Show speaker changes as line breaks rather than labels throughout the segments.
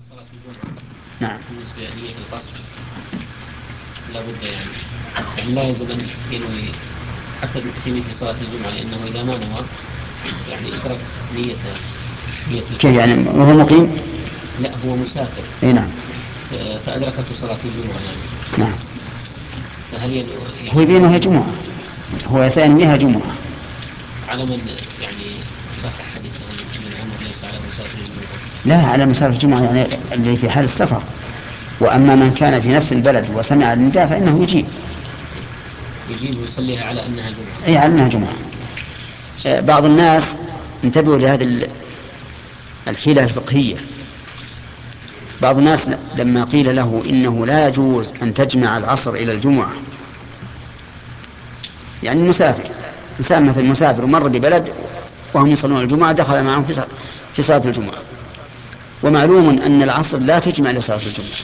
صلاة الجمعة
نعم.
بالنسبة لنية القصد لابد يعني لا يلزم أن ينوي حتى في مثل صلاة الجمعة، لأنه إذا ما نوى يعني اشتركت نية
كيف
القصد.
يعني وهو مقيم؟
لا، هو مسافر
اي نعم.
فأدركته صلاة الجمعة يعني.
نعم.
فهل
هو
يعني هل
يبينها
يجب
جمعة، هو يسميها جمعة.
على من يعني صح حديث عن ابن عمر ليس على مسافر الجمعة؟
لا، على مسافة الجمعة يعني اللي في حال السفر. وأما من كان في نفس البلد وسمع النداء فإنه يجيب.
يجيب ويصليها على أنها جمعة.
أي على أنها جمعة. بعض الناس انتبهوا لهذه الحيلة الفقهية. بعض الناس لما قيل له إنه لا يجوز أن تجمع العصر إلى الجمعة، يعني المسافر، إنسان مثل مسافر ومر ببلد وهم يصلون الجمعة دخل معهم في صلاة الجمعة، ومعلوم أن العصر لا تجمع لصلاة الجمعة.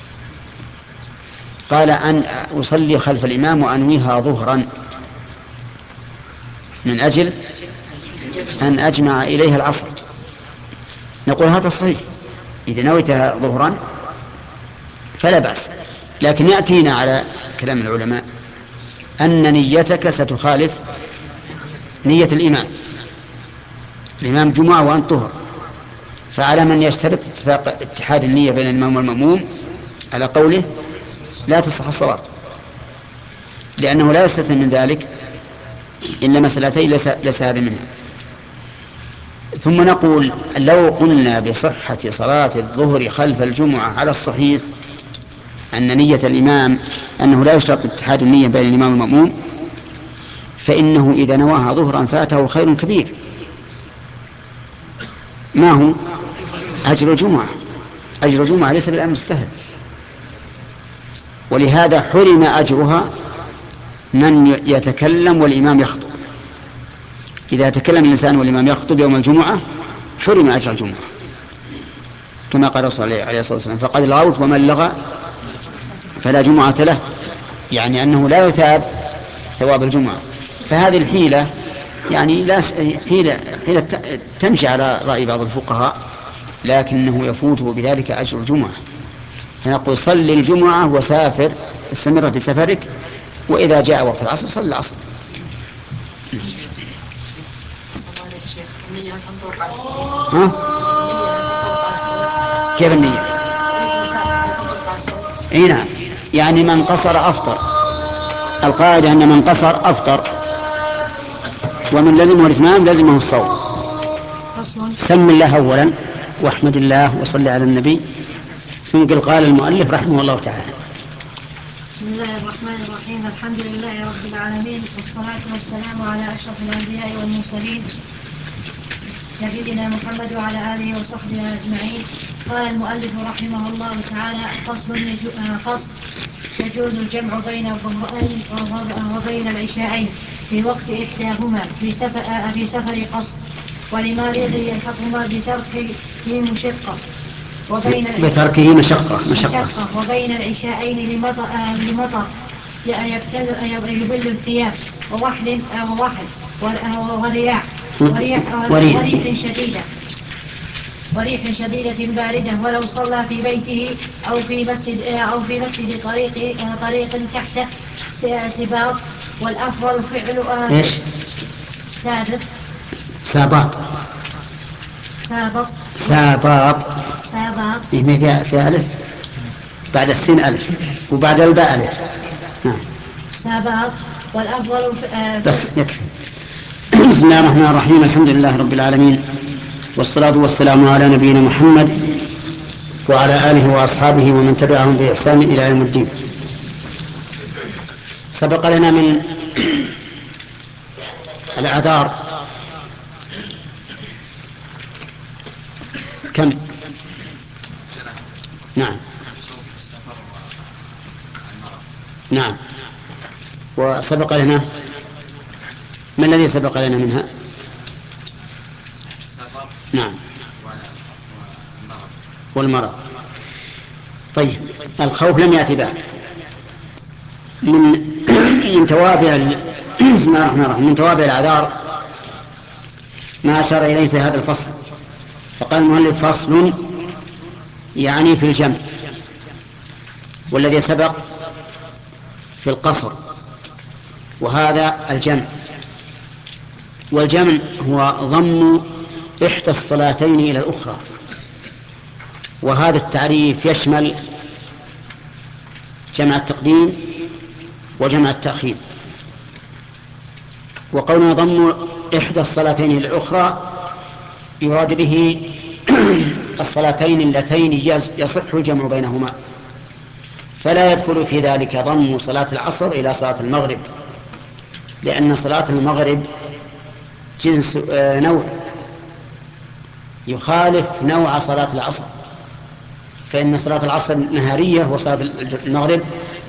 قال أن أصلي خلف الإمام وأنويها ظهرا من أجل أن أجمع إليها العصر. نقول هذا صحيح، إذا نويتها ظهرا فلا بأس، لكن يأتينا على كلام العلماء أن نيتك ستخالف نية الإمام. الإمام جمعة وأنت طهر، فعلى من يشترط اتحاد النية بين الإمام والمأموم على قوله لا تصح الصلاة، لأنه لا يستثنى من ذلك إلا مسألتين ليس هذا منها. ثم نقول لو قلنا بصحة صلاة الظهر خلف الجمعة على الصحيح أن نية الإمام أنه لا يشترط اتحاد النية بين الإمام والمأموم، فإنه إذا نواها ظهرا فاته خير كبير. ما هو؟ أجر الجمعة. أجر الجمعة ليس بالأمر السهل، ولهذا حرم أجرها من يتكلم والإمام يخطب. إذا تكلم الإنسان والإمام يخطب يوم الجمعة حرم أجر الجمعة، كما قال الرسول عليه الصلاة والسلام فقد لغوت ومن لغى فلا جمعة له، يعني أنه لا يثاب ثواب الجمعة. فهذه الحيلة يعني لا حيلة تمشي على رأي بعض الفقهاء، لكنه يفوته بذلك أجر الجمعة. فنقول صل الجمعة وسافر، استمر في سفرك، وإذا جاء وقت العصر صل العصر. ها؟ كيف النية؟ اي نعم، يعني من قصر أفطر. القاعدة أن من قصر أفطر، ومن لزمه الإتمام لزمه الصوم. سم الله أولا واحمد الله وصل على النبي. ثم قال المؤلف رحمه الله تعالى:
بسم الله الرحمن الرحيم. الحمد لله رب العالمين، والصلاة والسلام على أشرف الأنبياء والمرسلين نبينا محمد وعلى آله وصحبه أجمعين. قال المؤلف رحمه الله تعالى: فصل يجوز الجمع بين الظهرين وبين العشاءين في وقت إحداهما في سفر قصر، ولمريض يلحقهما
بتركه مشقة.
وبين العشاءين لمطر يبل الثياب ووحل ورياح وريح شديدة باردة، ولو صلى في بيته أو في مسجد طريق تحت سباط. والأفضل فعل
إيش؟
سابق
سابق.
سابق
سابق.
سابق
إيه فيها ألف بعد السين ألف وبعد الباء ألف. نعم.
سابق. والأفضل
بس يكفي. بسم الله الرحمن الرحيم. الحمد لله رب العالمين، والصلاة والسلام على نبينا محمد وعلى آله وأصحابه ومن تبعهم بإحسان إلى يوم الدين. سبق لنا من الأعذار كم؟ نعم. نعم. وسبق لنا ما الذي سبق لنا منها؟ نعم. والمرض. طيب، الخوف لم يأتي بعد. من توابع بسم الله الرحمن الرحيم. من توابع الأعذار ما أشار إليه في هذا الفصل، فقال المؤلف: فصل يعني في الجمع، والذي سبق في القصر، وهذا الجمع. والجمع هو ضم إحدى الصلاتين إلى الأخرى، وهذا التعريف يشمل جمع التقديم وجمع التأخير. وقولنا ضم إحدى الصلاتين إلى الأخرى يراد به الصلاتين اللتين يصح الجمع بينهما، فلا يدخل في ذلك ضم صلاة العصر إلى صلاة المغرب، لأن صلاة المغرب جنس نوع يخالف نوع صلاة العصر، فإن صلاة العصر نهارية وصلاة المغرب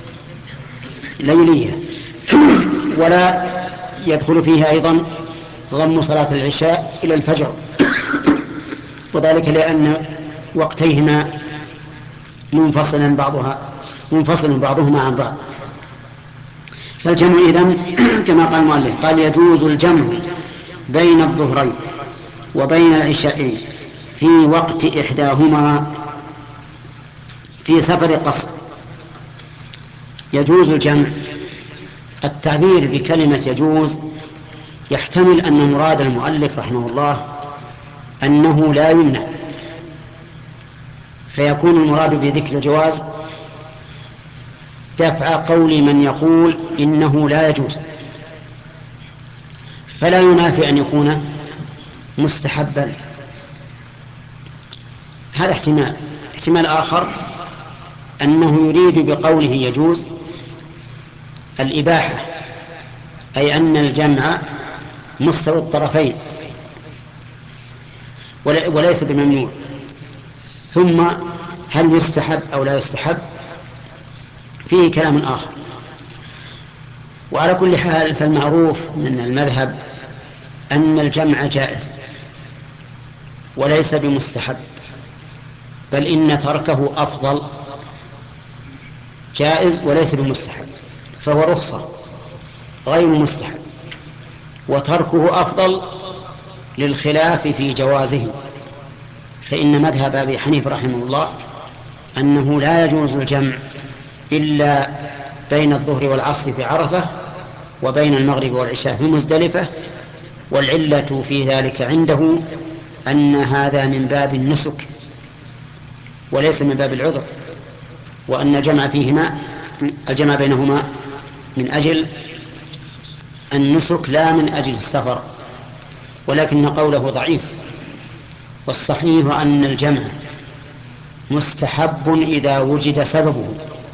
ليلية. ولا يدخل فيها أيضا ضم صلاة العشاء إلى الفجر، وذلك لأن وقتيهما منفصل بعضهما عن بعض. فالجمع إذن كما قال المؤلف قال يجوز الجمع بين الظهرين وبين العشاءين في وقت إحداهما في سفر قصر. يجوز الجمع، التعبير بكلمة يجوز يحتمل أن مراد المؤلف رحمه الله أنه لا يمنع، فيكون المراد بذكر الجواز دفع قول من يقول إنه لا يجوز، فلا ينافي أن يكون مستحبا. هذا احتمال آخر أنه يريد بقوله يجوز الإباحة، أي أن الجمع مستوى الطرفين وليس بممنوع. ثم هل يستحب أو لا يستحب فيه كلام آخر. وعلى كل حال فالمعروف من المذهب أن الجمع جائز وليس بمستحب، بل إن تركه أفضل. جائز وليس بمستحب، فهو رخصة غير مستحب، وتركه أفضل للخلاف في جوازه. فإن مذهب أبي حنيفة رحمه الله أنه لا يجوز الجمع إلا بين الظهر والعصر في عرفة وبين المغرب والعشاء في مزدلفة، والعلة في ذلك عنده أن هذا من باب النسك وليس من باب العذر، وأن الجمع بينهما من أجل النسك لا من أجل السفر، ولكن قوله ضعيف. والصحيح أن الجمع مستحب إذا وجد سببه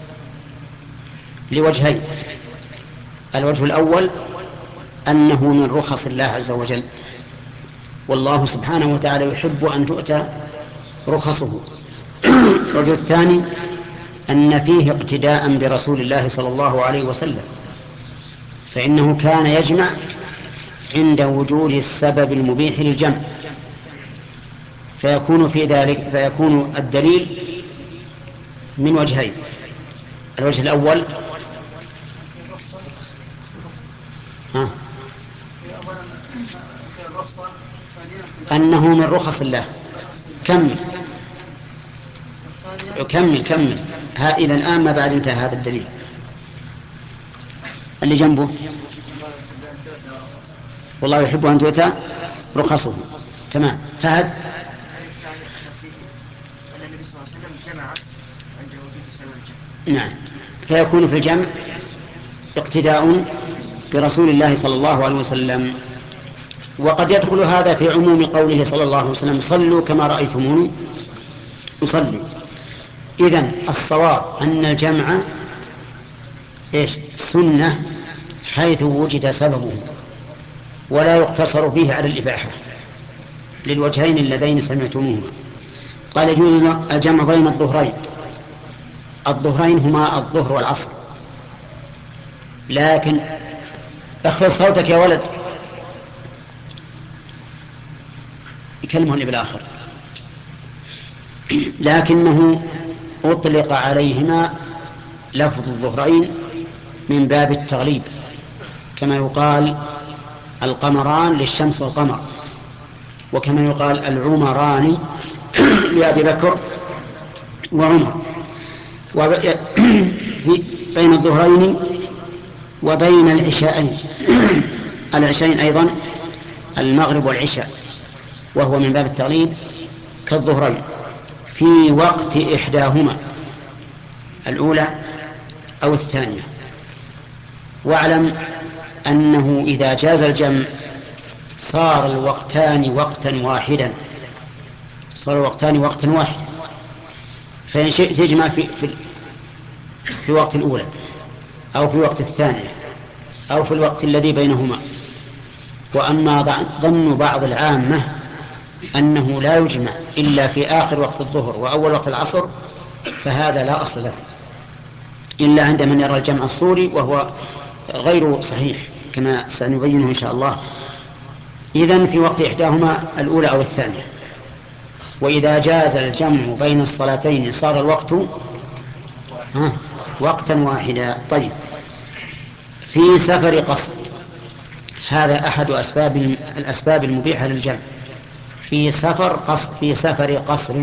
لوجهين: الوجه الأول أنه من رخص الله عز وجل، والله سبحانه وتعالى يحب أن تؤتى رخصه. الوجه الثاني أن فيه اقتداء برسول الله صلى الله عليه وسلم، فإنه كان يجمع عند وجود السبب المبيح للجمع، فيكون الدليل من وجهين: الوجه الأول أنه من رخص الله. كمل إلى الآن ما بعد انتهى هذا الدليل اللي جنبه. والله يحب أن تؤتى رخصه. تمام. فهد. النبي صلى الله عليه وسلم جمع عند وجود سبب الجمع. نعم، فيكون في الجمع اقتداء برسول الله صلى الله عليه وسلم. وقد يدخل هذا في عموم قوله صلى الله عليه وسلم: صلوا كما رأيتموني أصلي. إذن الصواب أن الجمع سنة حيث وجد سببه، ولا يقتصر فيه على الإباحة للوجهين اللذين سمعتموهما. قال يجوز الجمع بين الظهرين هما الظهر والعصر. لكن اخفض صوتك يا ولد، يكلمه اللي بالآخر. لكنه أطلق عليهما لفظ الظهرين من باب التغليب، كما يقال القمران للشمس والقمر، وكما يقال العمران لأبي بكر وعمر بين الظهرين وبين العشاءين. العشاءين أيضا المغرب والعشاء، وهو من باب التغليب كالظهرين، في وقت إحداهما، الأولى أو الثانية. واعلم أنه إذا جاز الجمع صار الوقتان وقتا واحدا، صار الوقتان وقتا واحدا. فإن شئت تجمع في وقت الأولى أو في وقت الثانية أو في الوقت الذي بينهما. وأما ظن بعض العامة أنه لا يجمع إلا في آخر وقت الظهر وأول وقت العصر فهذا لا أصل له، إلا عند من يرى الجمع الصوري، وهو غير صحيح كما سنبينه إن شاء الله. إذن في وقت إحداهما الأولى أو الثانية. وإذا جاز الجمع بين الصلاتين صار الوقت وقتا واحدا. طيب، في سفر قصر، هذا أحد الأسباب المبيحة للجمع. في سفر قصر.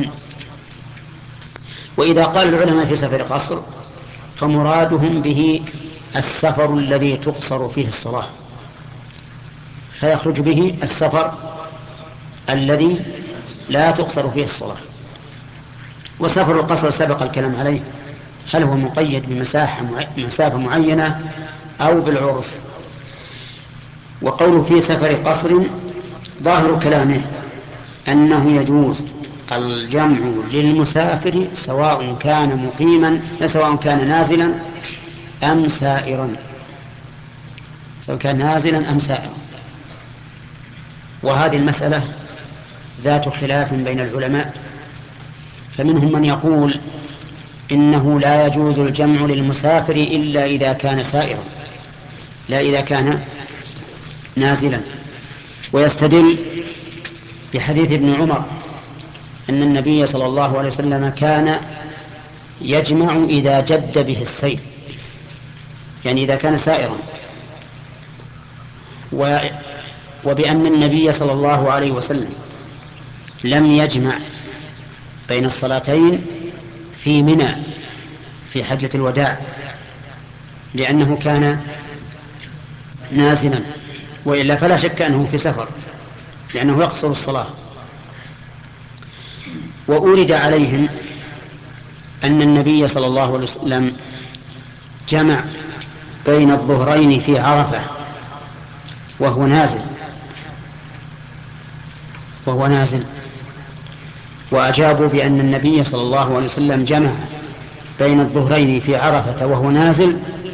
وإذا قال العلماء في سفر قصر فمرادهم به السفر الذي تقصر فيه الصلاة، فيخرج به السفر الذي لا تقصر فيه الصلاة. وسفر القصر سبق الكلام عليه، هل هو مقيد بمسافة معينة أو بالعرف. وقوله في سفر قصر ظاهر كلامه أنه يجوز الجمع للمسافر سواء كان نازلا أم سائرا، وهذه المسألة ذات خلاف بين العلماء. فمنهم من يقول إنه لا يجوز الجمع للمسافر إلا إذا كان سائرا لا إذا كان نازلا، ويستدل بحديث ابن عمر أن النبي صلى الله عليه وسلم كان يجمع إذا جد به السير، يعني إذا كان سائرا، وبأن النبي صلى الله عليه وسلم لم يجمع بين الصلاتين في منى في حجة الوداع لأنه كان نازلا، وإلا فلا شك أنه في سفر لأنه يقصر الصلاة. وأورد عليهم أن النبي صلى الله عليه وسلم جمع بين الظهرين في عرفة وهو نازل، وأجابوا بأن النبي صلى الله عليه وسلم جمع بين الظهرين في عرفة وهو نازل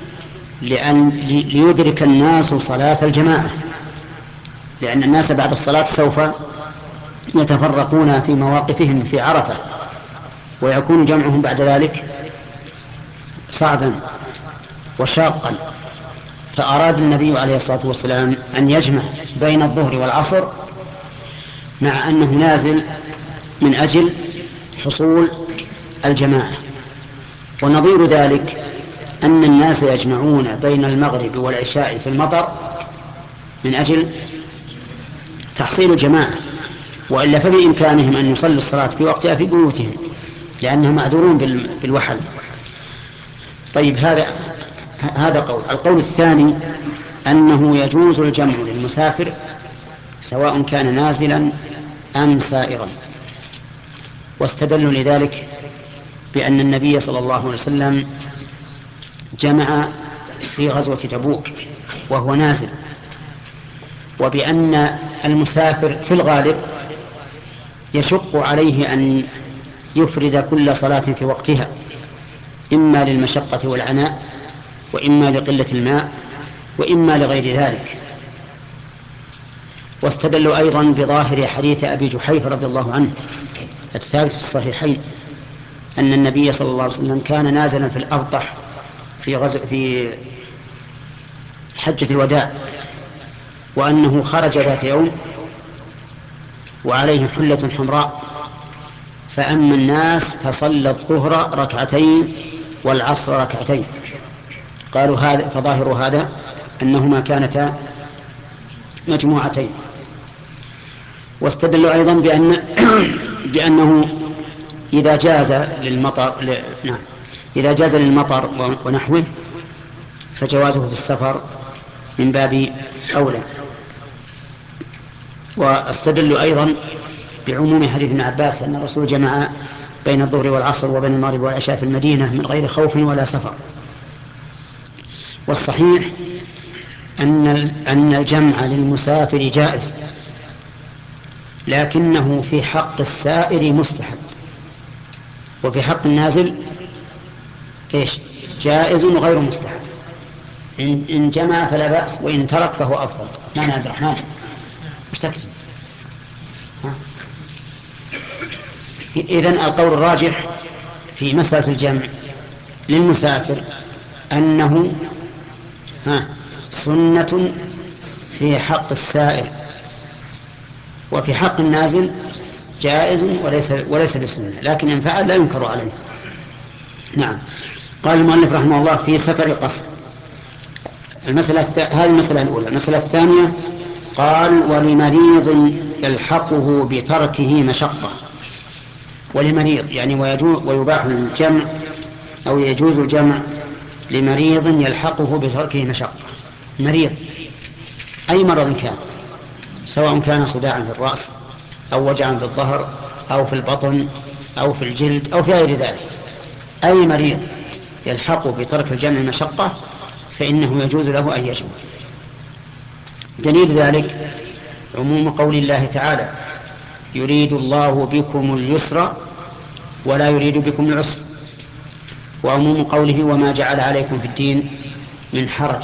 ليدرك الناس صلاة الجماعة، لأن الناس بعد الصلاة سوف يتفرقون في مواقفهم في عرفة، ويكون جمعهم بعد ذلك صعبا وشاقا. فأراد النبي عليه الصلاة والسلام أن يجمع بين الظهر والعصر مع أنه نازل من أجل حصول الجماعة. ونظير ذلك أن الناس يجمعون بين المغرب والعشاء في المطر من أجل تحصيل الجماعة، وإلا فبإمكانهم أن يصلوا الصلاة في وقتها في بيوتهم لأنهم معذورون بالوحل. طيب، هذا القول الثاني أنه يجوز الجمع للمسافر سواء كان نازلا أم سائرا، واستدلوا لذلك بأن النبي صلى الله عليه وسلم جمع في غزوة تبوك وهو نازل، وبأن المسافر في الغالب يشق عليه أن يفرد كل صلاة في وقتها، إما للمشقة والعناء، وإما لقلة الماء، وإما لغير ذلك. واستدلوا أيضا بظاهر حديث أبي جحيفة رضي الله عنه الثابت في الصحيحين أن النبي صلى الله عليه وسلم كان نازلا في الأبطح في حجة الوداع، وأنه خرج ذات يوم وعليه حلة حمراء، فأما الناس فصلى الظهر ركعتين والعصر ركعتين. قالوا فظاهر هذا أنهما كانتا مجموعتين. واستدلوا أيضا بأنه إذا جاز للمطر نعم، إذا جاز للمطر ونحوه فجوازه في السفر من باب أولى. واستدل أيضا بعموم حديث ابن عباس أن الرسول جمع بين الظهر والعصر وبين المغرب والعشاء في المدينة من غير خوف ولا سفر. والصحيح أن الجمع للمسافر جائز، لكنه في حق السائر مستحب، وفي حق النازل جائز وغير مستحب. إن جمع فلا بأس، وإن ترك فهو أفضل. نعم عبد الرحمن، مش تكتب؟ إذن القول الراجح في مسألة الجمع للمسافر أنه سنة في حق السائر، وفي حق النازل جائز وليس بسنة، لكن إن فعل لا ينكر عليه. نعم. قال المؤلف رحمه الله في سفر القصر. هذه المسألة الأولى. المسألة الثانية قال ولمريض يلحقه بتركه مشقة. ولمريض يعني ويباح الجمع أو يجوز الجمع لمريض يلحقه بتركه مشقة. مريض أي مرض كان، سواء كان صداعا في الرأس أو وجعا في الظهر أو في البطن أو في الجلد أو في غير ذلك، أي مريض يلحق بترك الجمع مشقة فإنه يجوز له أن يجمع. دليل ذلك عموم قول الله تعالى يريد الله بكم اليسر ولا يريد بكم العسر، وعموم قوله وما جعل عليكم في الدين من حرج.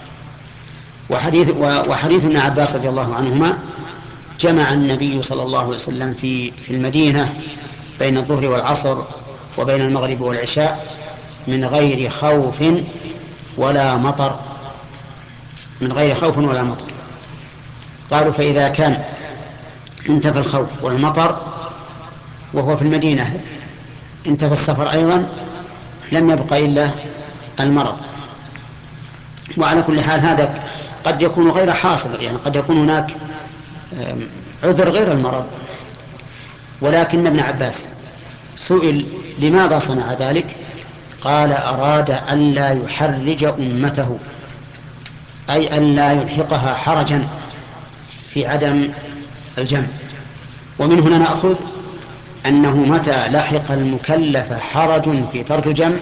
وحديث ابن عباس رضي الله عنهما جمع النبي صلى الله عليه وسلم في المدينة بين الظهر والعصر وبين المغرب والعشاء من غير خوف ولا مطر. من غير خوف ولا مطر. قالوا فإذا كان انتفى الخوف والمطر وهو في المدينة انتفى السفر أيضا لم يبقى إلا المرض. وعلى كل حال هذا قد يكون غير حاصل، يعني قد يكون هناك عذر غير المرض. ولكن ابن عباس سئل لماذا صنع ذلك، قال أراد أن لا يحرج أمته، أي أن لا يلحقها حرجا في عدم الجمع. ومن هنا نأخذ أنه متى لحق المكلف حرج في ترك الجمع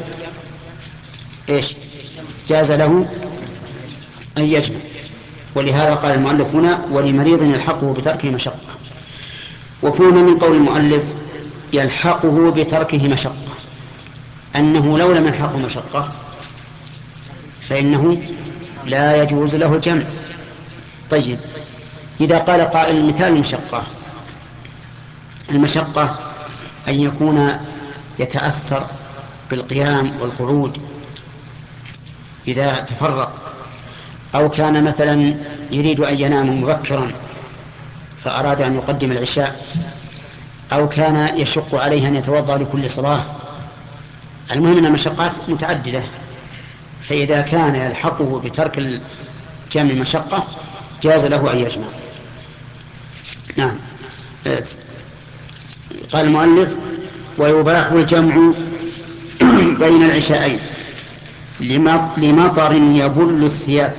جاز له أن يجمع. ولهذا قال المؤلف هنا ولمريض يلحقه بتركه مشقة. وفهم من قول المؤلف يلحقه بتركه مشقة أنه لو لم يلحقه مشقة فإنه لا يجوز له الجمع. طيب، إذا قال قائل مثال المشقة أن يكون يتأثر بالقيام والقعود إذا تفرق، أو كان مثلا يريد أن ينام مبكرا فأراد أن يقدم العشاء، أو كان يشق عليه أن يتوضأ لكل صلاة. المهم أن المشقات متعددة، فإذا كان يلحقه بترك الجمع مشقة جاز له أن يجمع. نعم. قال المؤلف ويباح الجمع بين العشاءين لمطر يبل الثياب.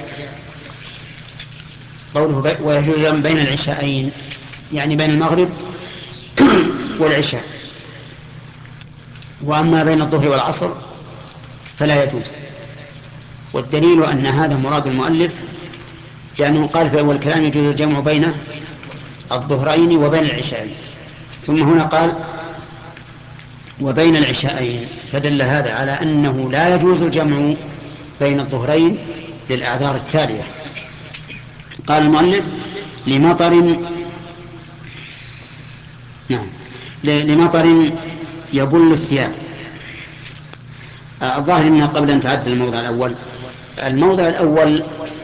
قوله ويجوز بين العشاءين يعني بين المغرب والعشاء، وأما بين الظهر والعصر فلا يجوز. والدليل أن هذا مراد المؤلف، لأنه قال في أول الكلام يجوز الجمع بين الظهرين وبين العشاءين، ثم هنا قال وبين العشاءين، فدل هذا على أنه لا يجوز الجمع بين الظهرين للأعذار التالية. قال المؤلف لمطر يبل الثياب. الظاهر أن قبل أن تعدل الموضع الأول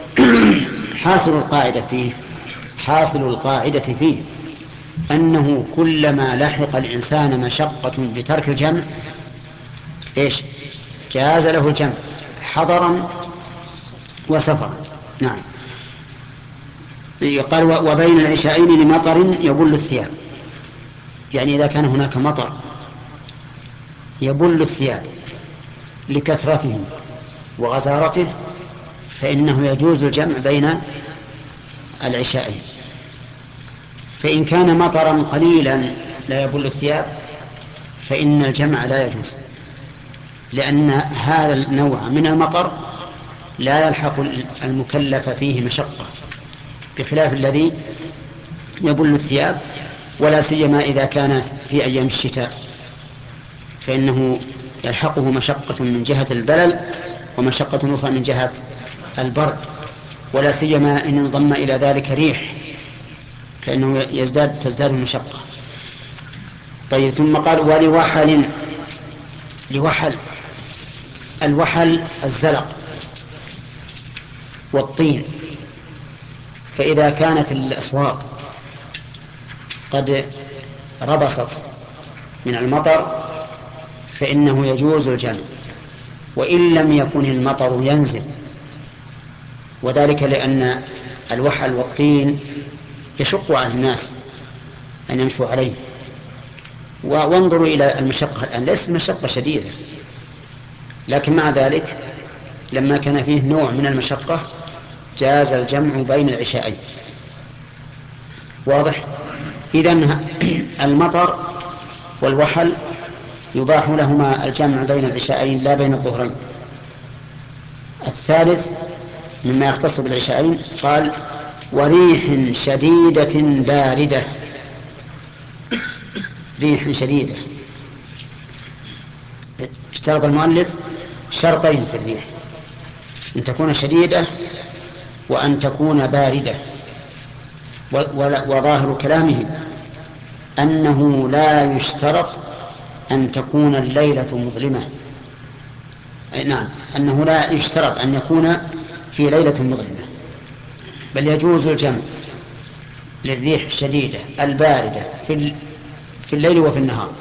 حاصل القاعدة فيه أنه كلما لحق الإنسان مشقة بترك الجمع جاز له الجمع حضرا وسفرا. نعم. قال وبين العشاءين لمطر يبل الثياب، يعني إذا كان هناك مطر يبل الثياب لكثرته وغزارته فإنه يجوز الجمع بين العشاءين. فإن كان مطرا قليلا لا يبل الثياب فإن الجمع لا يجوز، لأن هذا النوع من المطر لا يلحق المكلف فيه مشقة، بخلاف الذي يبل الثياب، ولا سيما إذا كان في أيام الشتاء فإنه يلحقه مشقة من جهة البلل ومشقة أخرى من جهة البرد، ولا سيما إن انضم إلى ذلك ريح فإنه تزداد المشقة. طيب، ثم قال ولوحل. لوحل، الوحل الزلق والطين. فإذا كانت الأسواق قد ربصت من المطر فإنه يجوز الجمع، وإن لم يكن المطر ينزل، وذلك لأن الوحل والطين يشق على الناس أن يمشوا عليه. وانظروا إلى المشقة الآن، ليست مشقة شديدة، لكن مع ذلك لما كان فيه نوع من المشقة جاز الجمع بين العشاءين. واضح؟ إذن المطر والوحل يباح لهما الجمع بين العشاءين لا بين الظهرين. الثالث مما يختص بالعشاءين قال وريح شديدة باردة. ريح شديدة، اشترط المؤلف شرطين في الريح: أن تكون شديدة وأن تكون باردة. وظاهر كلامه أنه لا يشترط أن تكون الليلة مظلمة. نعم، أنه لا يشترط أن يكون في ليلة مظلمة، بل يجوز الجمع للريح الشديدة الباردة في الليل وفي النهار.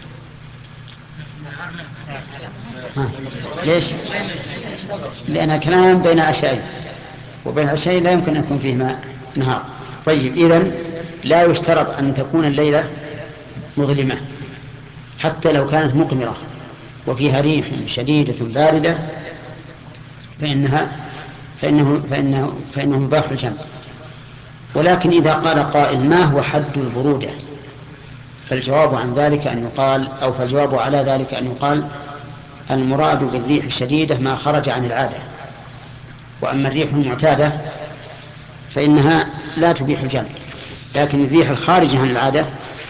ليش؟ لأن كلام بين عشاءين، وبين عشاءين لا يمكن أن يكون فيه نهار. طيب، إذن لا يشترط أن تكون الليلة مظلمة حتى لو كانت مقمرة وفيها ريح شديدة باردة فإنه يباح الجمع. ولكن إذا قال قائل ما هو حد البرودة؟ فالجواب عن ذلك أن يقال، أو فالجواب على ذلك أن يقال المراد بالريح الشديدة ما خرج عن العادة، وأما الريح المعتادة فإنها لا تبيح الجمع. لكن الريح الخارجة عن العادة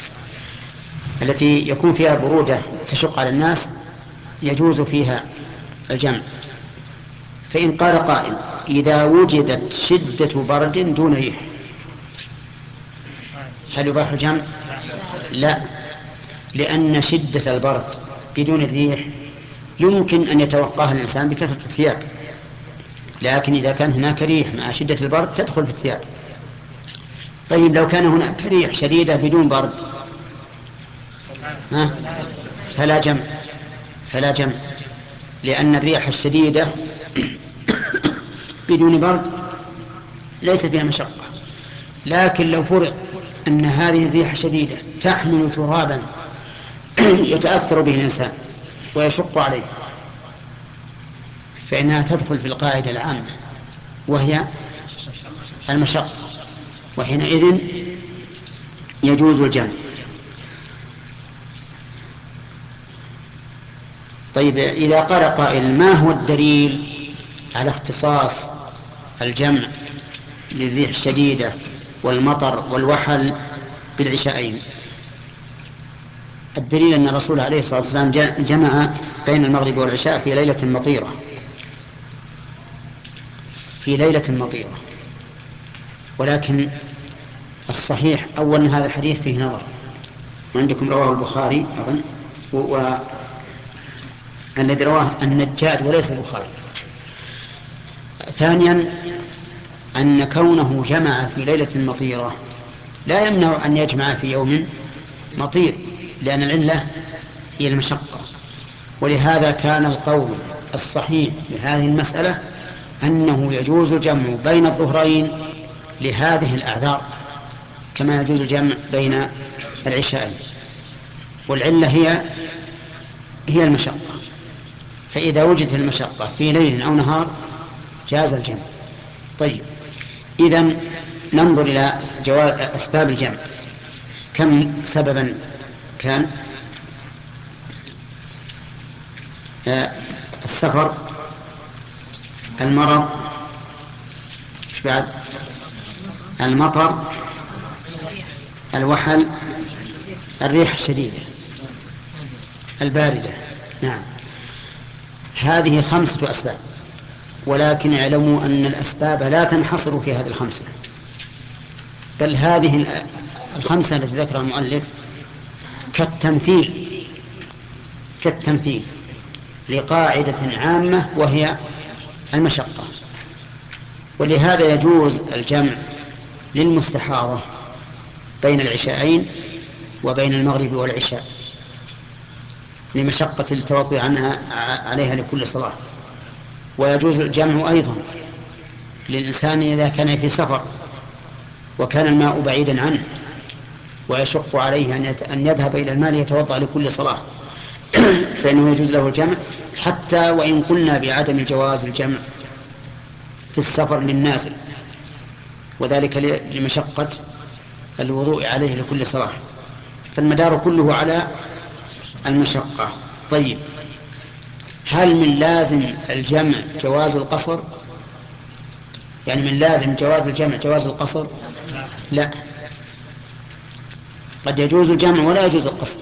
التي يكون فيها برودة تشق على الناس يجوز فيها الجمع. فإن قال قائل إذا وجدت شدة برد دون ريح هل يباح الجمع؟ لا، لأن شدة البرد بدون الريح يمكن أن يتوقاها الإنسان بكثرة الثياب، لكن إذا كان هناك ريح مع شدة البرد تدخل في الثياب. طيب، لو كان هناك ريح شديدة بدون برد فلا جمع، لأن الريح الشديدة بدون برد ليس فيها مشقة. لكن لو فرض أن هذه الريح الشديدة تحمل ترابا يتأثر به الإنسان ويشق عليه فإنها تدخل في القاعدة العامة وهي المشقة، وحينئذ يجوز الجمع. طيب، إذا قال قائل ما هو الدليل على اختصاص الجمع للريح الشديدة والمطر والوحل بالعشاءين؟ الدليل أن الرسول عليه الصلاة والسلام جمع بين المغرب والعشاء في ليلة مطيرة، ولكن الصحيح أولا هذا الحديث فيه نظر، وعندكم رواه البخاري أظن، والذي رواه النجاد وليس البخاري. ثانيا أن كونه جمع في ليلة مطيرة لا يمنع أن يجمع في يوم مطير، لأن العلة هي المشقة. ولهذا كان القول الصحيح لهذه المسألة أنه يجوز الجمع بين الظهرين لهذه الأعذار كما يجوز الجمع بين العشاءين. والعلة هي هي المشقة، فإذا وجدت المشقة في ليل أو نهار جاز الجمع. طيب، إذن ننظر إلى جواز أسباب الجمع. كم سببا كان؟ السفر، المرض، ايش بعد؟ المطر، الوحل، الريح الشديدة، الباردة. نعم، هذه 5 أسباب، ولكن اعلموا أن الأسباب لا تنحصر في هذه ال5، بل هذه ال5 التي ذكرها المؤلف كالتمثيل لقاعدة عامة وهي المشقة. ولهذا يجوز الجمع للمستحاضة بين العشاءين وبين المغرب والعشاء لمشقة التوضؤ عليها لكل صلاة. ويجوز الجمع أيضا للإنسان إذا كان في سفر وكان الماء بعيدا عنه ويشق عليه أن يذهب إلى الماء يتوضأ لكل صلاة فإنه يجوز له الجمع، حتى وإن قلنا بعدم جواز الجمع في السفر للنازل، وذلك لمشقة الوضوء عليه لكل صلاة، فالمدار كله على المشقة. طيب، هل من لازم الجمع جواز القصر؟ يعني من لازم جواز الجمع جواز القصر؟ لا، قد يجوز الجمع ولا يجوز القصر،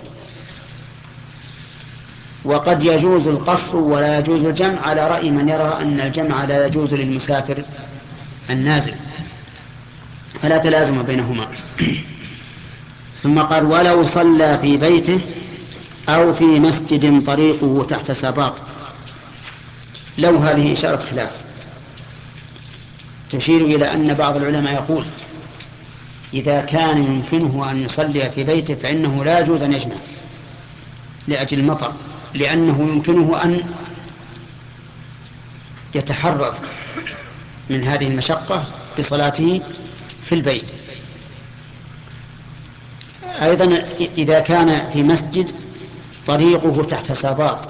وقد يجوز القصر ولا يجوز الجمع على رأي من يرى أن الجمع لا يجوز للمسافر النازل، فلا تلازم بينهما. ثم قال: ولو صلى في بيته أو في مسجد طريقه تحت سباط. لو هذه إشارة خلاف تشير إلى أن بعض العلماء يقول إذا كان يمكنه أن يصلي في بيته فإنه لا يجوز أن يجمع لأجل المطر، لأنه يمكنه أن يتحرز من هذه المشقة بصلاته في البيت. أيضا إذا كان في مسجد طريقه تحت سباط.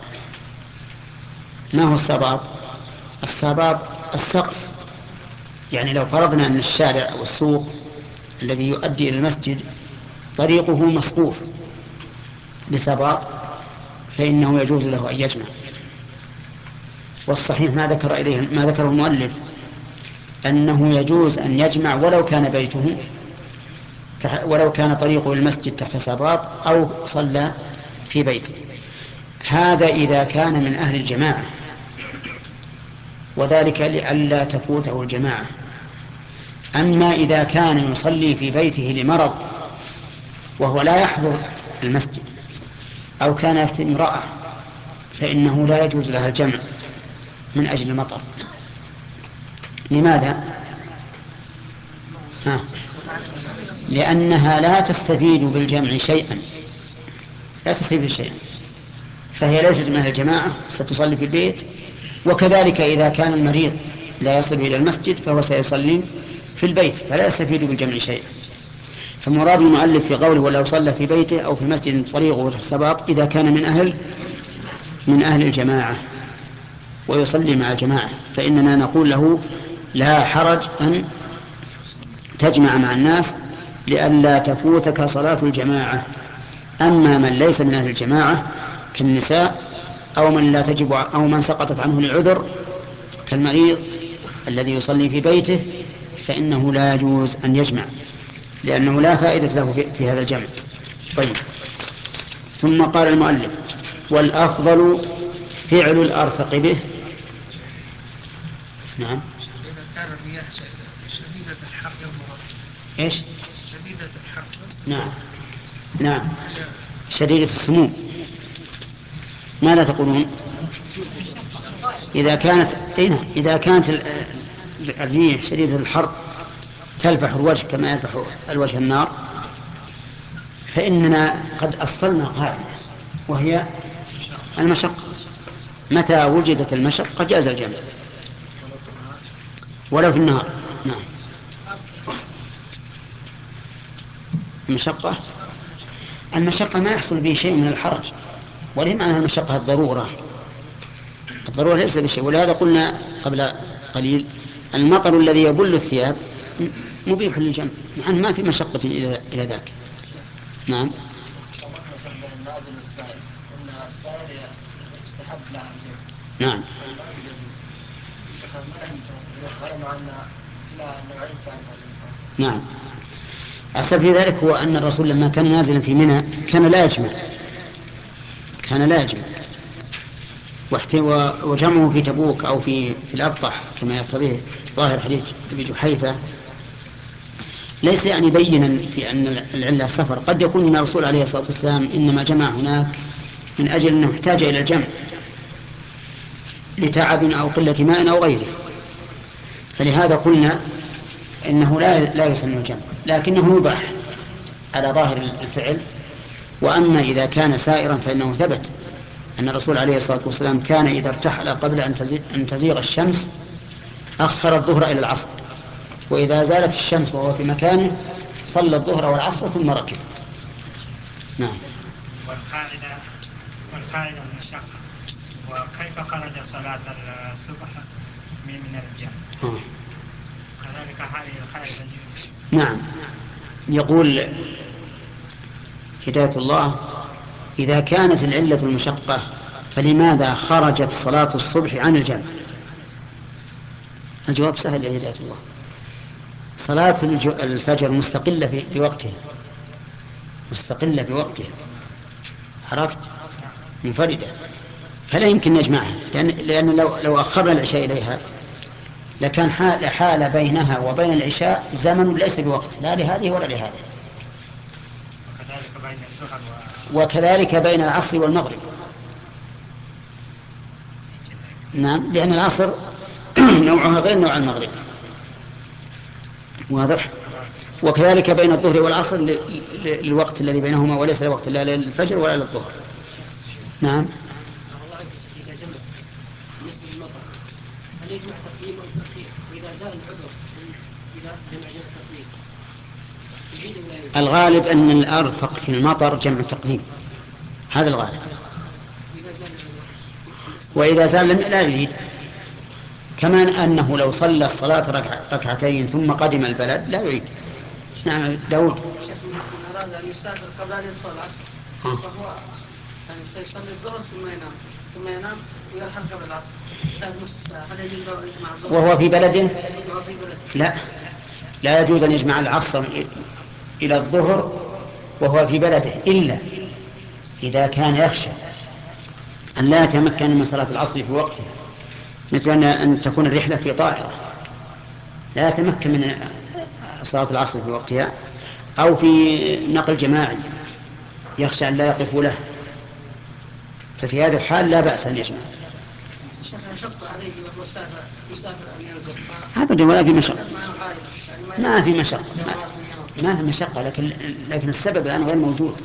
ما هو السباط؟ السباط السقف، يعني لو فرضنا أن الشارع أو السوق الذي يؤدي إلى المسجد طريقه مسقوف بسباط فإنه يجوز له أن يجمع. والصحيح ما ذكره المؤلف أنه يجوز أن يجمع ولو كان طريقه المسجد تحت سباط أو صلى في بيته. هذا إذا كان من أهل الجماعة، وذلك لئلا تفوته الجماعة. أما إذا كان يصلي في بيته لمرض وهو لا يحضر المسجد، أو كانت امرأة، فإنه لا يجوز لها الجمع من أجل المطر. لماذا؟ لأنها لا تستفيد بالجمع شيئا، لا تستفيد شيئا، فهي ليست من أهل الجماعة، ستصلي في البيت. وكذلك إذا كان المريض لا يصل إلى المسجد فهو سيصلي في البيت، فلا يستفيد بالجمع شيئا. فمراد المؤلف في قوله ولو صلى في بيته أو في مسجد طريقه السباط إذا كان من أهل الجماعة ويصلي مع الجماعة، فإننا نقول له لا حرج أن تجمع مع الناس لئلا تفوتك صلاة الجماعة. أما من ليس من أهل الجماعة كالنساء أو من لا تجب أو من سقطت عنه العذر كالمريض الذي يصلي في بيته، فإنه لا يجوز أن يجمع لأنه لا فائدة له في هذا الجمع. طيب، ثم قال المؤلف: والأفضل فعل الأرفق به. نعم.
إذا كان الرياح شديدة الحر
إيش؟
شديدة الحر.
نعم نعم، شديدة السموم. ماذا تقولون؟ إذا كانت الريح شديدة الحر تلفح الوجه كما يلفح الوجه النار، فإننا قد أصلنا قاعدة وهي المشقة. متى وجدت المشقة جاز الجمع ولو في النهار. نعم، المشقة ما يحصل به شيء من الحرج، ولهم عنها المشقة الضرورة. الضرورة ليس بشيء. ولهذا قلنا قبل قليل المطر الذي يبل الثياب مبيح للجمع، مع أنه ما في مشقة إلى ذاك. نعم.
بين النازل والسائل، إن السائل يستحب لها الجمع.
نعم.
والنازل يجوز. هذا مع أن لا نوعين ثانية.
نعم. السبب في ذلك هو أن الرسول لما كان نازلا في منى كان لا يجمع، وجمعه في تبوك أو في الأبطح كما يقتضيه ظاهر حديث أبي جحيفة ليس يعني بينا في أن العلة السفر. قد يكون أن الرسول عليه الصلاة والسلام إنما جمع هناك من أجل أنه احتاج إلى الجمع لتعب أو قلة ماء أو غيره، فلهذا قلنا إنه لا يسن الجمع، لكنه يباح على ظاهر الفعل. وأما إذا كان سائرا فإنه ثبت أن الرسول عليه الصلاة والسلام كان إذا ارتحل قبل أن تزيغ الشمس أخر الظهر إلى العصر، وإذا زالت الشمس وهو في مكانه صلى الظهر والعصر ثم ركب. نعم.
والقاعدة المشقة، وكيف خرج صلاة الصبح من الجمع؟ كذلك هذه القاعدة.
نعم. يقول هداية الله: إذا كانت العلة المشقة فلماذا خرجت صلاة الصبح عن الجمع؟ الجواب سهل يا هداية الله. صلاة الفجر مستقلة بوقتها، عرفت؟ منفردة، فلا يمكن نجمعها، لأن لو أخرنا العشاء إليها لكان حال بينها وبين العشاء زمن ليس بوقت، لا لهذه ولا لهذه. وكذلك بين العصر والمغرب. نعم، لأن العصر نوعها غير نوع المغرب، واضح. وكذلك بين الظهر والعصر للوقت الذي بينهما، وليس الوقت لا للفجر ولا للظهر. نعم.
بالنسبة للمطر هل يجمع تقديم أو تأخير؟ وإذا زال العذر إذا جمع تقديم يعيد ولا يعيد؟
الغالب أن الأرفق في المطر جمع التقديم، هذا الغالب. وإذا زال لا يعيد. كمان أنه لو صلى الصلاة ركعتين ثم قدم البلد لا يعيد. نعم داود.
من أراد أن يسافر قبل أن يدخل العصر فهو يعني سيصلي الظهر ثم ينام ويرحل قبل العصر نصف ساعة، هل يجوز له أن يجمع الظهر
وهو في بلده؟ لا يجوز أن يجمع العصر إلى الظهر وهو في بلده، إلا إذا كان يخشى أن لا يتمكن من صلاة العصر في وقتها، مثل أن تكون الرحلة في طائرة لا يتمكن من صلاة العصر في وقتها، أو في نقل جماعي يخشى أن لا يقفوا له، ففي هذا الحال لا بأس أن يجمع.
يشق عليه وهو يسافر أن ينزل
أبدا، ولا في مشقة. ما في مشقة، ما في مشقة، لكن السبب الآن غير موجود.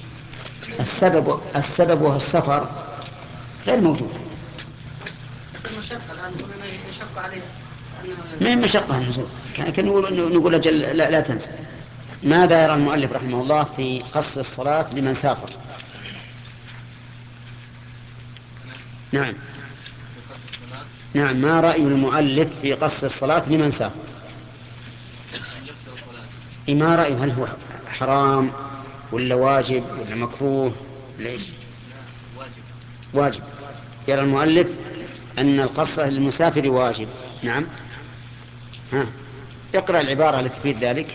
السبب وهو السفر غير موجود.
المشقة الآن يشق عليه
ما المشقة النزول؟ كان نقول أجل لا تنسى. ماذا يرى المؤلف رحمه الله في قصر الصلاة لمن سافر؟ نعم، ما رأي المؤلف في قصر الصلاة لمن سافر؟ ما رأيه؟ هل هو حرام ولا واجب ولا مكروه؟ ليش؟ واجب. يرى المؤلف أن القصر للمسافر واجب. نعم. اقرأ العبارة التي تفيد ذلك.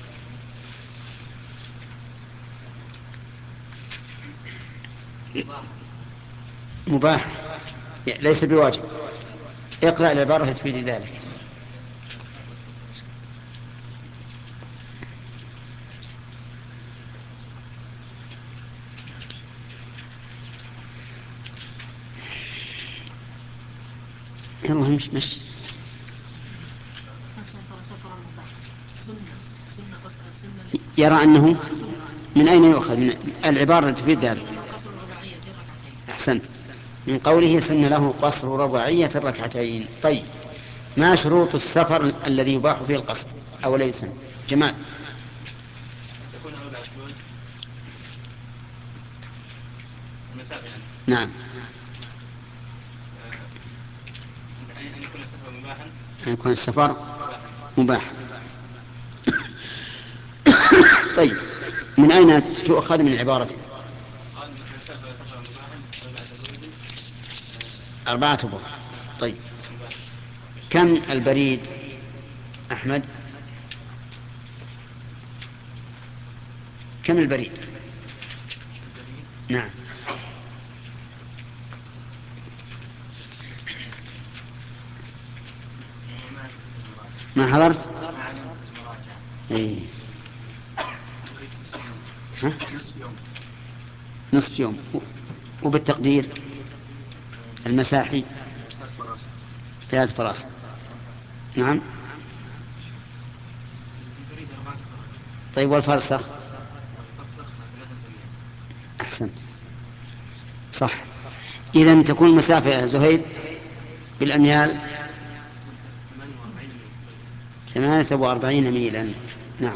مباح ليس بواجب. اقرأ العبارة التي تفيد ذلك. يلا مش يرى أنه من أين يؤخذ من العبارة التي تفيد ذلك؟ أحسنت، من قوله سن له قصر رباعية الركعتين. طيب، ما شروط السفر الذي يباح فيه القصر أو ليس؟ جمال.
تكون 4 شهور المسافة يعني
نعم.
أن يكون السفر مباحا.
أن يكون السفر مباحا. طيب، من أين تؤخذ من عبارته؟
قال من سافر سفرا مباحا أربعة أبواب.
4 أبواب. طيب، كم البريد أحمد؟ كم البريد؟ نعم. ما حضرت؟ إيه. نصف يوم. وبالتقدير المساحي 3 فراسخ. نعم. طيب، والفرسخ؟ أحسنت، صح. إذن تكون المسافة يا زهير بالأميال 48 ميلا. نعم.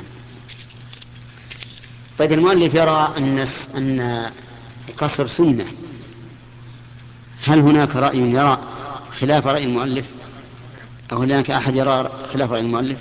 طيب، المؤلف يرى أن القصر سنة. هل هناك رأي يرى خلاف رأي المؤلف، أو هناك أحد يرى خلاف رأي المؤلف؟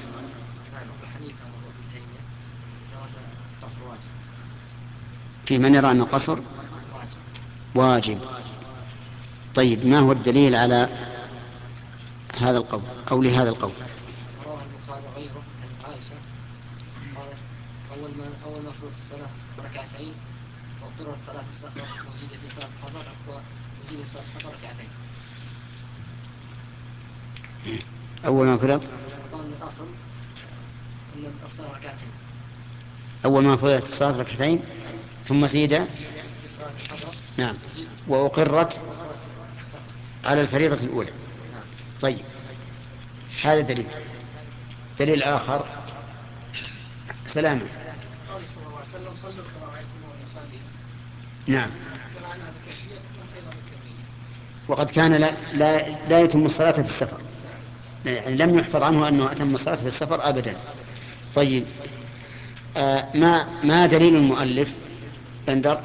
في من يرى أن القصر واجب. طيب، ما هو الدليل على هذا القول أو لهذا القول؟
رواه البخاري وغيره عن عائشة قالت: أول ما فرضت الصلاة ركعتين، وقررت صلاة السفر، وزيد في صلاة الحضر ركعتين.
أول ما فرض،
قال الأصل أن الصلاة ركعتين.
أول ما فرضت الصلاة ركعتين ثم زيد
في صلاة الحضر.
نعم، وأقرت
صلاة السفر
على الفريضة الأولى. طيب، هذا دليل. دليل آخر، سلامة.
قال صلى الله عليه وسلم: صلوا كما رأيتموني أصلي.
نعم.
فمعناها بالكيفية تكون أيضا بالكمية.
وقد كان لا يتم الصلاة في السفر، يعني لم يحفظ عنه أنه أتم الصلاة في السفر أبدا. طيب، ما دليل المؤلف بندر؟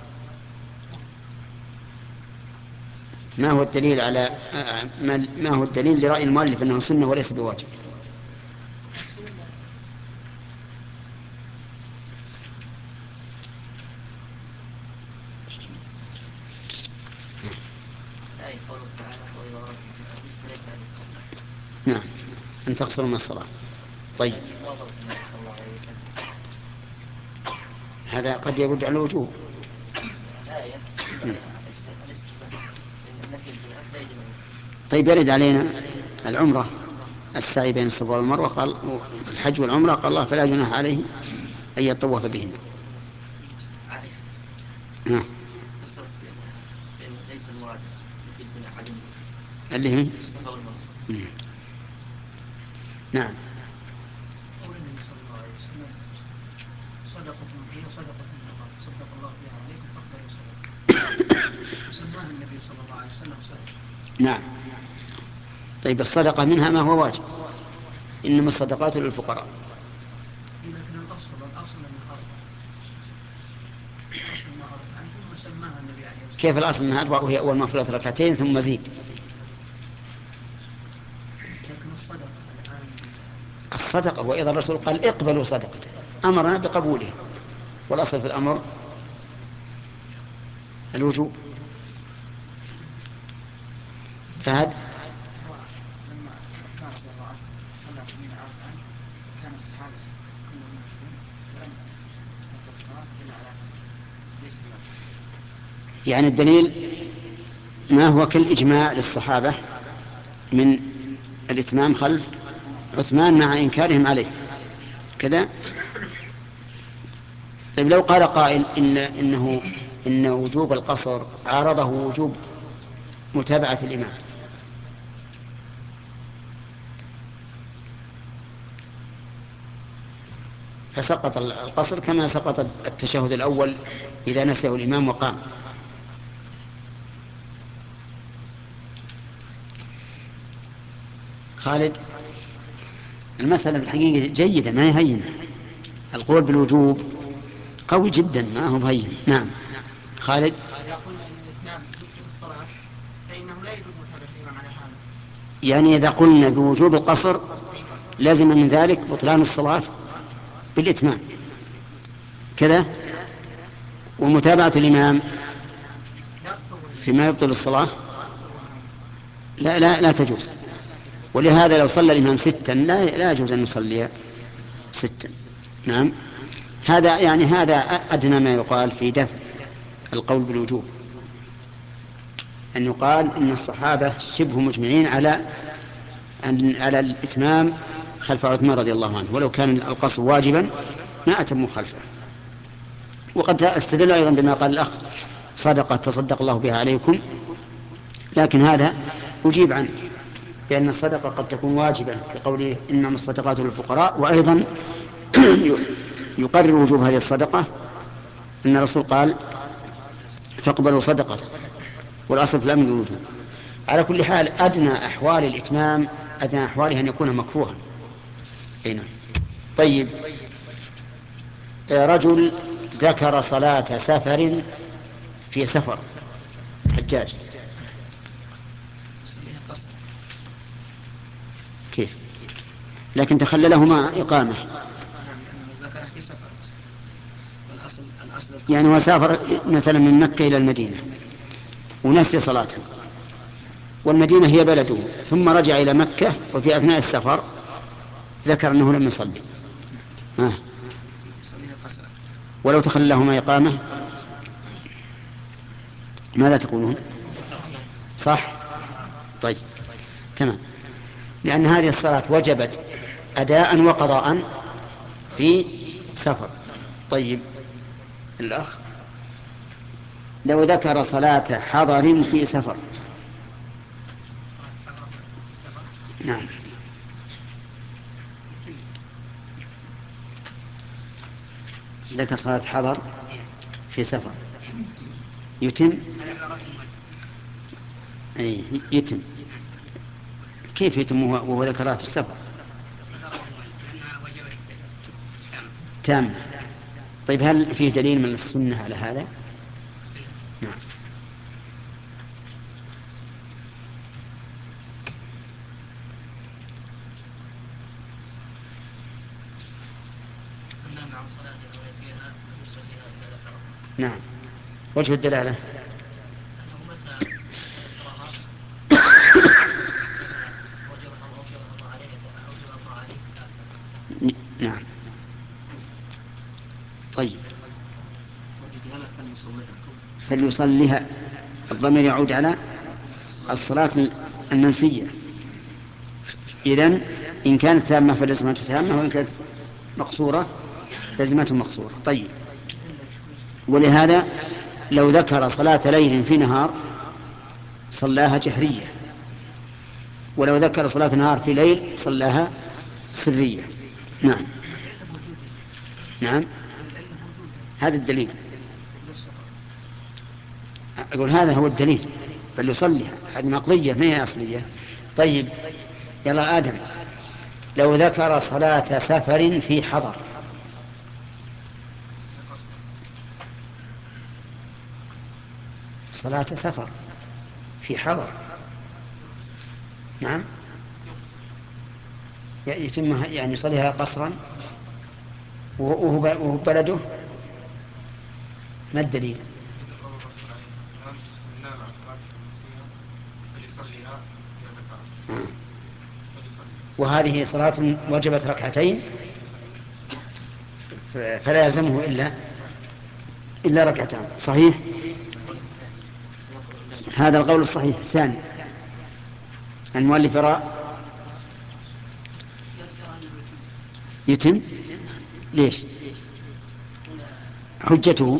ما هو الدليل على ما هو الدليل لرأي المؤلف أنه سنة وليس بواجب؟ نعم، أن تقصر من الصلاة. طيب، هذا قد يرد على الوجوب. طيب، يرد علينا العمرة، السعي بين الصفا والمروة، قال الحج والعمرة، قال الله فلا جناح عليه أن يطوف بهن. اللي هي نعم.
قول النبي صلى الله عليه وسلم: صدقة هي صدقة النقاط، صدق الله بها عليكم فاقبلوا صدقة. وسماها النبي صلى الله عليه وسلم صدقة.
نعم. طيب، الصدقة منها ما هو واجب، إنما الصدقات للفقراء.
لكن الأصل أنها أربعة. الأصل أنها أربعة، ثم سماها النبي عليه الصلاة والسلام.
كيف الأصل أنها 4 وهي أول ما فرضت ركعتين ثم زيد؟
لكن الصدقة الآن
الصدقة، وإذا الرسول قال اقبلوا صدقته، أمرنا بقبولها، والأصل في الأمر الوجوب. فهد
لما عثمان رضي الله عنه صلى في الميناء 4 كان الصحابة كلهم موجودين، ولم تبطل الصلاة إلا على ليس بواجب.
يعني الدليل ما هو كالإجماع للصحابة من الإتمام خلف عثمان مع إنكارهم عليه كذا. طيب، لو قال قائل إن وجوب القصر عارضه وجوب متابعة الإمام، فسقط القصر كما سقط التشهد الأول إذا نسيه الإمام وقام. خالد، المسألة الحقيقة جيدة، ما هي هينة. القول بالوجوب قوي جدا، ما هو هين. نعم، خالد.
يقول أن الإتمام الصلاة فإنه لا يجوز متابعة الإمام على هذا.
يعني إذا قلنا بوجوب القصر لازم من ذلك بطلان الصلاة بالإتمام كذا، ومتابعة الإمام فيما يبطل الصلاة لا تجوز. ولهذا لو صلى الإمام 6 لا يجوز أن نصلي 6. نعم، هذا أدنى ما يقال في دفع القول بالوجوب، أن يقال إن الصحابة شبه مجمعين على الإتمام خلف عثمان رضي الله عنه، ولو كان القصر واجبا ما أتموا خلفه. وقد استدل أيضا بما قال الأخ صدقة تصدق الله بها عليكم، لكن هذا أجيب عنه بأن الصدقة قد تكون واجبة كقوله إنما الصدقات للفقراء، وأيضا يقرر وجوب هذه الصدقة أن الرسول قال فاقبلوا صدقة، والأصل في الأمر الوجوب. على كل حال أدنى أحوال الإتمام أدنى أحواله أن يكون مكروها. هنا طيب، رجل ذكر صلاة سفر في سفر حجاج كيف؟ لكن تخللهما إقامة، يعني وسافر مثلا من مكة إلى المدينة ونسي صلاته، والمدينة هي بلده، ثم رجع إلى مكة وفي أثناء السفر ذكر أنه لم يصلي، ولو تخللهما إقامة ماذا تقولون؟ صح؟ طيب تمام، لأن هذه الصلاة وجبت أداء وقضاء في سفر. طيب الأخ لو ذكر صلاة حضر في سفر. نعم، ذكر صلاة حضر في سفر يتم. أي يتم. كيف يتم وهو ذكرها في السفر تام؟ طيب هل فيه دليل من السنة على هذا؟ نعم. نعم، وجه الدلالة نعم. طيب فليصليها، الضمير يعود على الصلاة المنسية. إذن إن كانت تامة فلزمته تامة، وإن كانت مقصورة لزمته مقصورة. طيب، ولهذا لو ذكر صلاة ليل في نهار صلاها جهرية، ولو ذكر صلاة نهار في ليل صلاها سرية. نعم نعم، هذا الدليل. أقول هذا هو الدليل، بل يصليها، هذه مقضية ما هي أصلية. طيب يلا آدم، لو ذكر صلاة سفر في حضر. صلاة سفر في حضر، نعم، يتم يعني يصليها قصرا وهو بلده. ما الدليل؟ وهذه صلاة وجبت ركعتين فلا يلزمه إلا ركعتان. صحيح، هذا القول الصحيح. ثاني المؤلف يرى يتم. ليش؟ حجته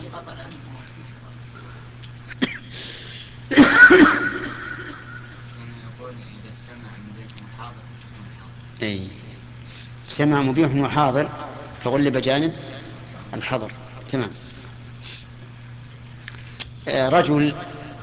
أي سمع مبيح وحاضر فغلب جانب الحضر. تمام. رجل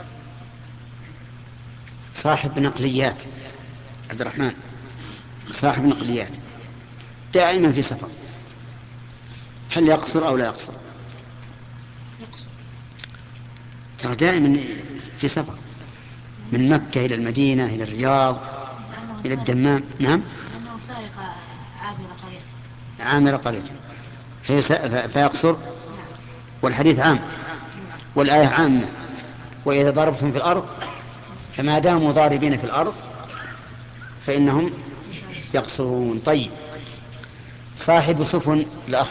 صاحب نقليات، عبد الرحمن صاحب نقليات دائما في سفر، هل يقصر أو لا يقصر؟ ترى دائما في سفر من مكة إلى المدينة إلى الرياض إلى الدمام. نعم،
لأنه سارق عابر قرية.
عامر قرية فيقصر. والحديث عام والآية عامة. وإذا ضربتم في الأرض فما داموا ضاربين في الأرض فإنهم يقصرون. طيب، صاحب سفن الأخ،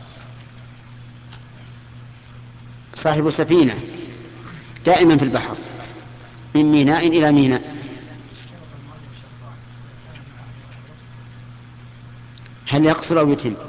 صاحب سفينة دائما في البحر من ميناء إلى ميناء، هل يقصر أو يتم؟